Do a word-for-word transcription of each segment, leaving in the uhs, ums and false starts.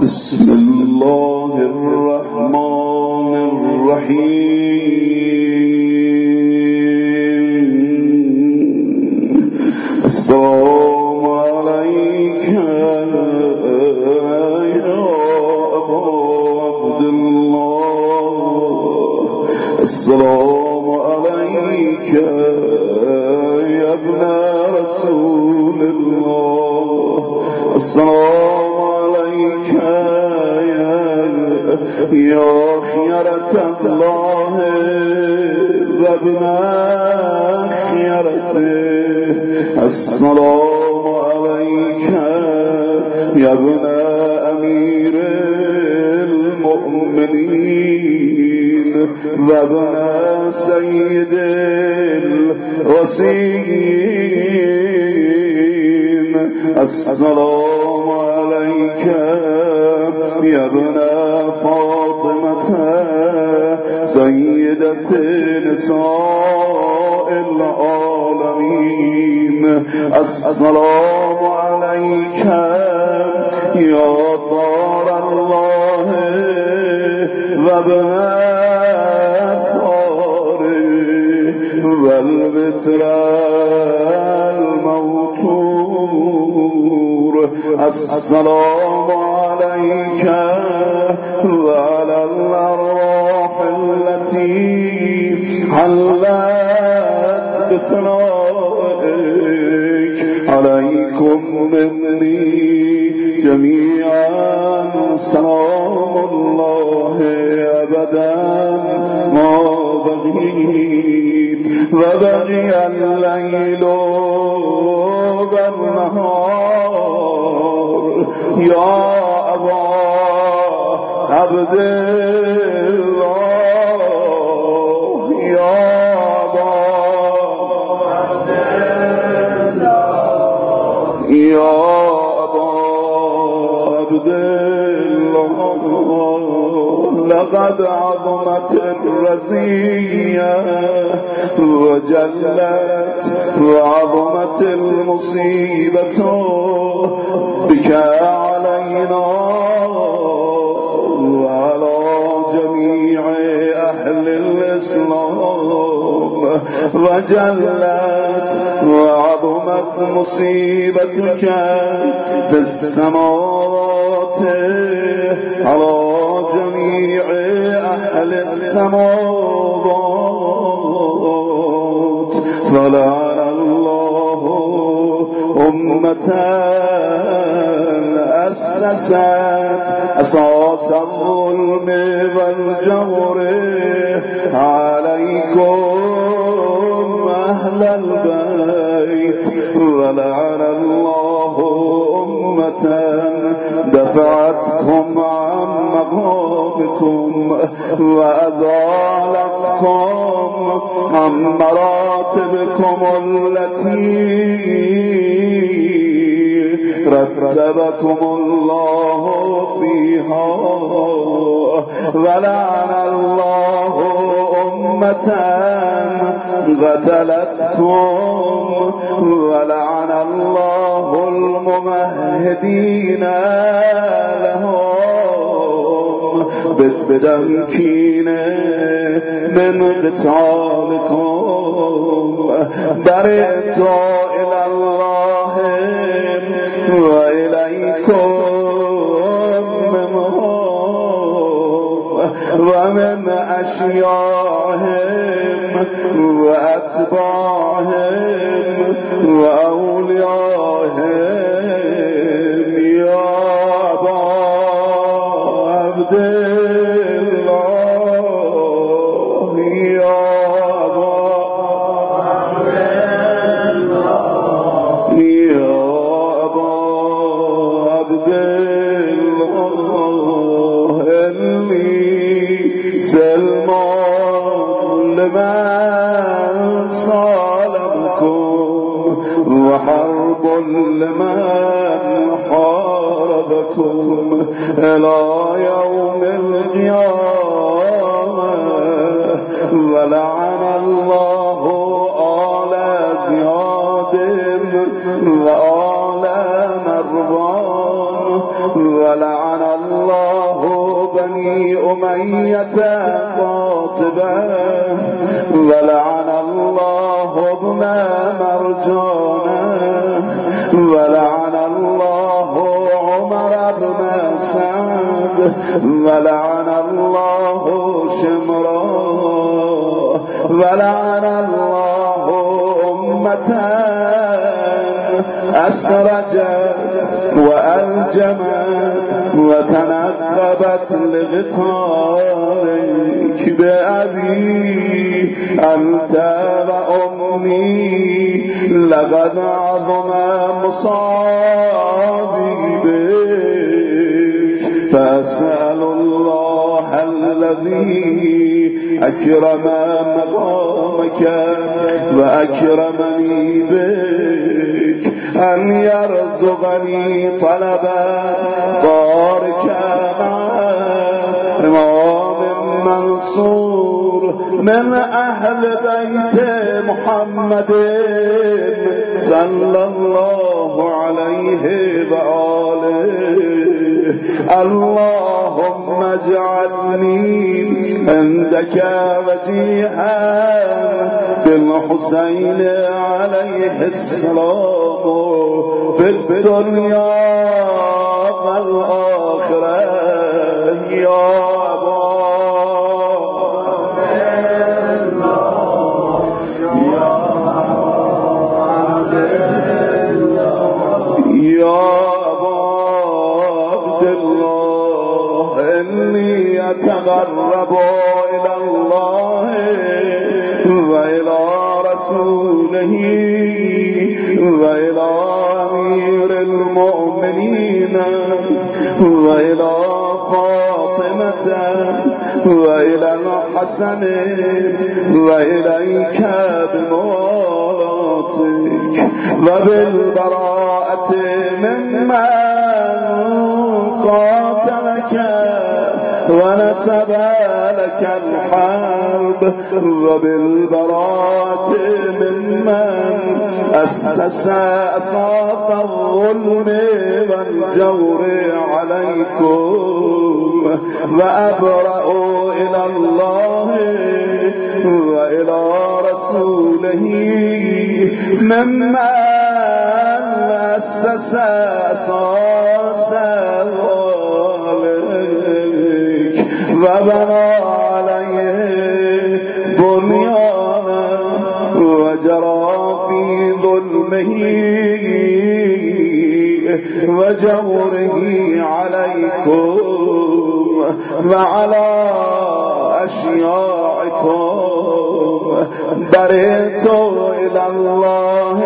بسم الله الرحمن الرحيم. السلام عليك يا أبا عبد الله، السلام عليك يا ابن رسول الله، السلام عليك يا خيرة الله وابن خيرته، السلام عليك يا ابن أمير المؤمنين وابن سيد الوصيين، السلام عليك يا ابن فاطمة سيدة نساء العالمين، السلام عليك يا طار الله وابن طاره والبتر الموتور، السلام عليك وعلى الأرواح التي حلت بثنائك، عليكم مني جميعا سلام الله أبدا ما بغيت وبغي الليل والنهار، يا أبا عبد الله، يا أبا عبد الله، يا أبا عبد الله، لقد عظمت الرزية وجلت وعظمت المصيبة بك علينا وعلى جميع أهل الإسلام، وجلت وعظمت مصيبتك في السماوات على جميع أهل السماوات، فلعن الله أمة أسست أساس الظلم والجور عليكم أهل البيت، ولعن الله أمة دفعتكم عن مقامكم وأزالتكم عن مراتبكم التي رتبكم الله فيها، ولعن الله أمة قتلتكم، ولعن الله الممهدين لهم بالتمكين من قتالكم، برئت إلى الله وإليكم منهم ومن أشياعهم وأتباعهم وأوليائهم، يا أبا عبد الله، يا أبا عبد الله، يا أبا عبد الله، إني سلمان لمن صالمكم وحرب لمن حاربكم إلى يوم القيامة، ولعن الله آل زياد وآل مروان، ولعن الله بني أمية قاطبة ولعن الله ابن مرجانة ولعن الله عمر بن سعد ولعن الله شمرا ولعن الله أمة أسرجت وألجمت وتنقبت لغطارك بأبي أنت وأمي لقد عظم مصابي بك فأسأل الله الذي أكرم مقامك وأكرمني بك أن يرزقني طلبا بارك مع إمام منصور من أهل بيت محمد صلى الله عليه وآله. اللهم اجعلني عندك وجيها بالحسين عليه السلام في الدنيا والآخرة يا أتقرب إلى الله وإلى رسوله وإلى أمير المؤمنين وإلى فاطمة وإلى الحسن وإليك بمولاتك وبالبراءة ممن قاتلك ونسب لك الحرب وبالبراءة ممن أسس أساس الظلم والجور عليكم وأبرأ إلى الله وإلى رسوله ممن أسس أساس وبنى عليه بنيانا وجرى في ظلمه وجوره عليكم وعلى أشياعكم برئت إلى الله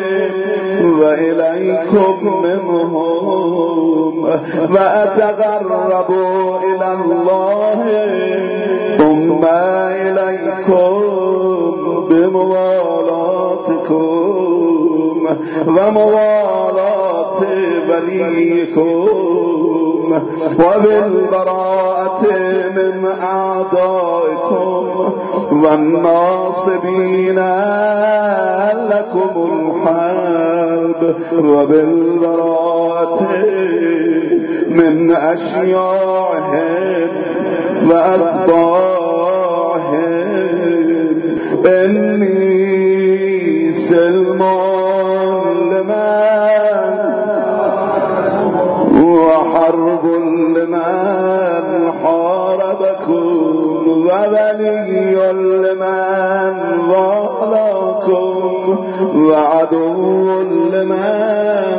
وإليكم منهم وأتقرب إلى الله ثم إليكم بموالاتكم وموالاة وليكم وبالبراءة من أعدائكم والناصبين لكم الحرب وبالبراءة من أشياعهم وأتباعهم إني سلمان لمن وحرب لمن حاربكم وولي لمن والاكم وعدو لمن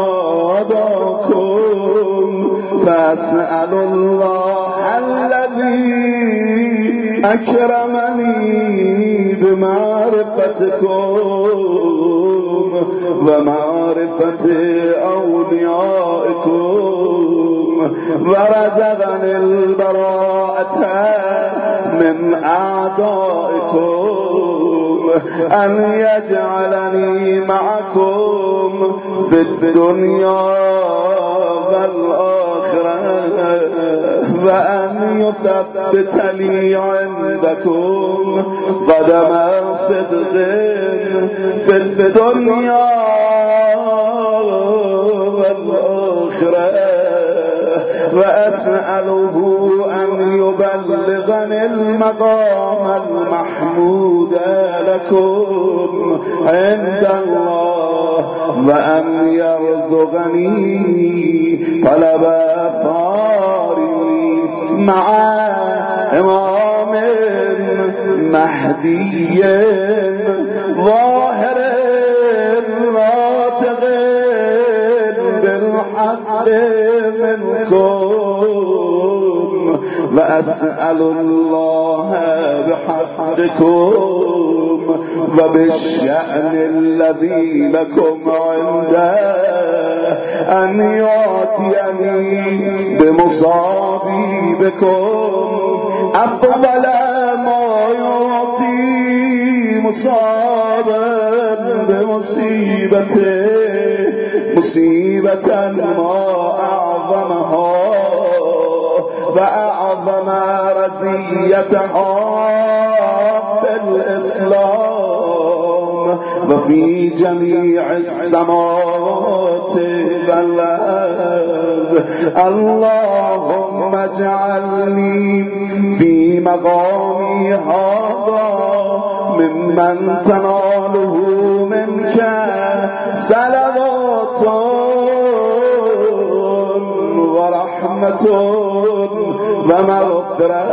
عاداكم فأسأل الله الذي أكرمني بمعرفتكم ومعرفة أوليائكم ورزقني البراءة من أعدائكم أن يجعلني معكم في الدنيا والآخرة وأن يثبت لي عندكم قدم صدق في الدنيا والآخرة وأسأله أن يبلغني المقام المحمود لكم عند الله وأن يرزقني طلب ثاري مع إمام مهدي ظاهر ناطق بالحق منكم وأسأل الله بحقكم وبالشأن الذي لكم عنده أن يعطيني بمصابيبكم أفضل ما يعطي مصابا بمصيبته مصيبة ما أعظمها وأعظم رزيتها في الإسلام وفي جميع السماوات والأرض. اللهم اجعلني في مقامي هذا ممن تناله منك صلوات ورحمة ومغفرة.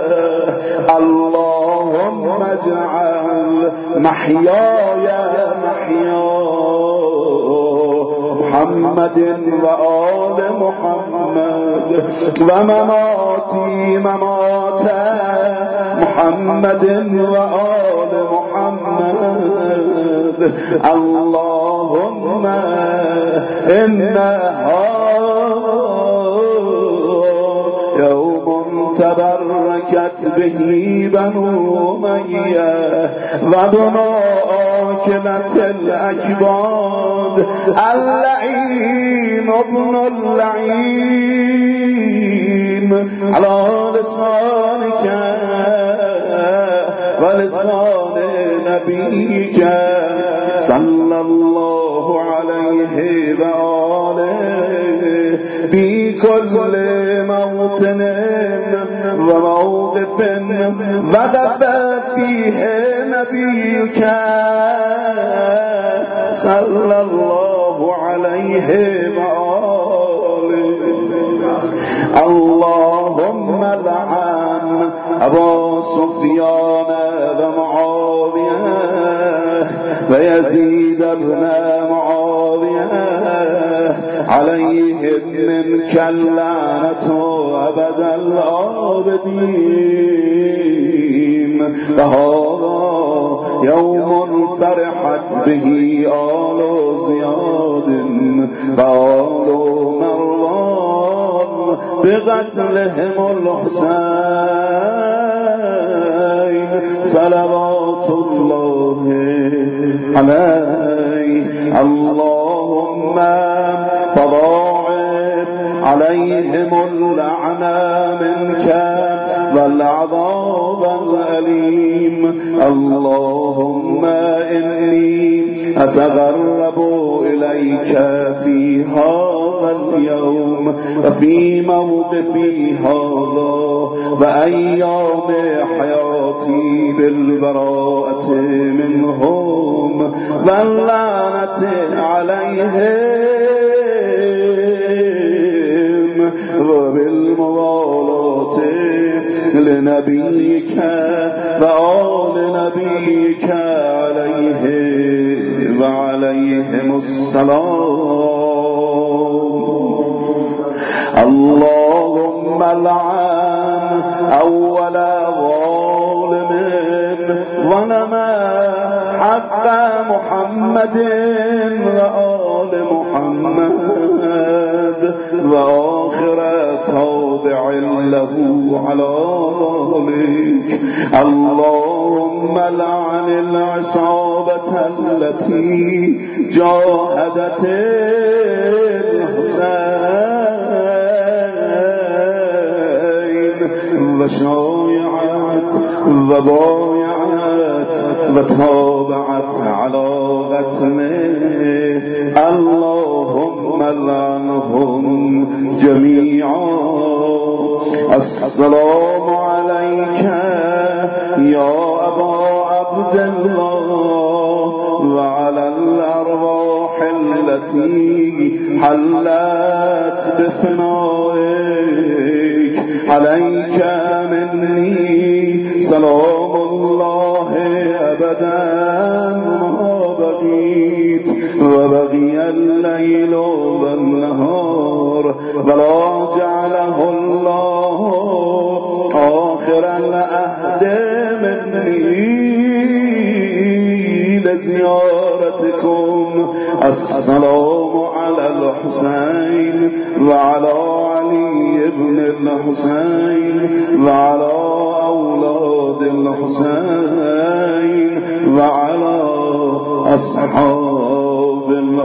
اللهم اجعل محياي محيا محمد وآل محمد ومماتي ممات محمد وآل محمد. اللهم إنها يوم تبركت به بنو أمية وبنو آكلة الأكباد اللعين ابن اللعين على لسانك ولسان نبيك صلى الله عليه وآله بكل موطن وموقف وقف فيه نبيك صلى الله عليه وآله. اللهم لعن أبا سفيان ومعاوية ويزيد بن معاوية عليهم منك اللعنة أبد الآبدين. وهذا يوم فرحت به آل زياد وآل مروان بقتلهم الحسين صلوات الله عليه. اللهم فضاعف عليهم اللعنة منك والعذاب الأليم. اللهم إني أتغرب إليك في هذا اليوم وفي موقفي هذا وأيام حياتي بالبراءة منهم واللعنة عليهم وبالموالاة لنبيك وآل نبيك عليه وعليهم السلام. اللهم لعن أول ظالم ظلم حق محمد وآل محمد وآخر تابع له على ذلك. اللهم لعن العصابة التي جاهدت الحسين وشايعت وبايعت وتابعت على قتله اللهم لعنهم جميعا. السلام عليك يا أبا عبد الله وعلى الأرواح التي حلت بفنائك. عليك مني سلام الله أبدا ما بقيت وبقي الليل والنهار ولا جعله الله آخر العهد مني لزيارتكم. السلام على الحسين وعلى علي بن الحسين وعلى أولاد الحسين وعلى أصحاب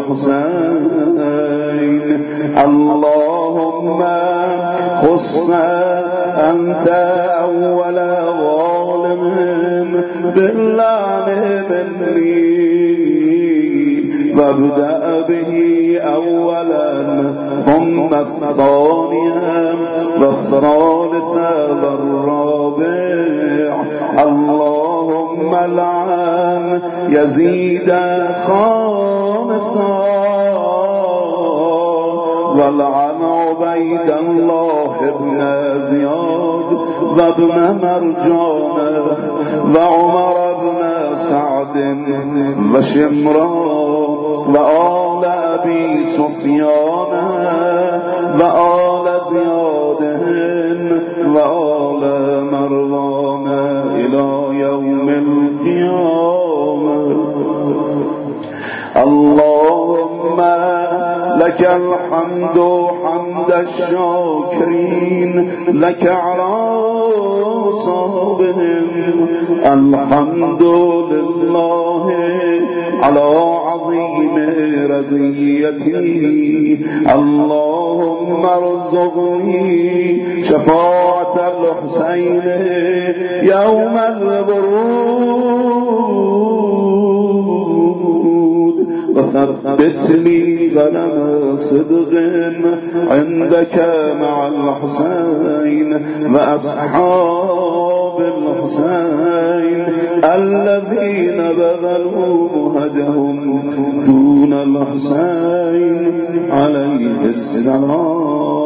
الحسين. اللهم خص أنت أول ظالم باللعن مني وابدأ به أولا ثم الثانيا والثالث والرابع. اللهم لعن يزيد خامسا ولعن عبيد الله بن زياد وابن مرجان وعمر بن سعد وشمران وآل أبي سفيان وآل زياد وآل مروان إلى يوم القيامة. اللهم لك الحمد حمد الشاكرين لك على صابهم. الحمد لله على عظيم رضيتي. اللهم ارزقني شفاعة الحسين يوم الورود وثبت لي قدم صدق عندك مع الحسين وأصحاب الحسين الذين بذلوا مهجهم دون الحسين عليه السلام.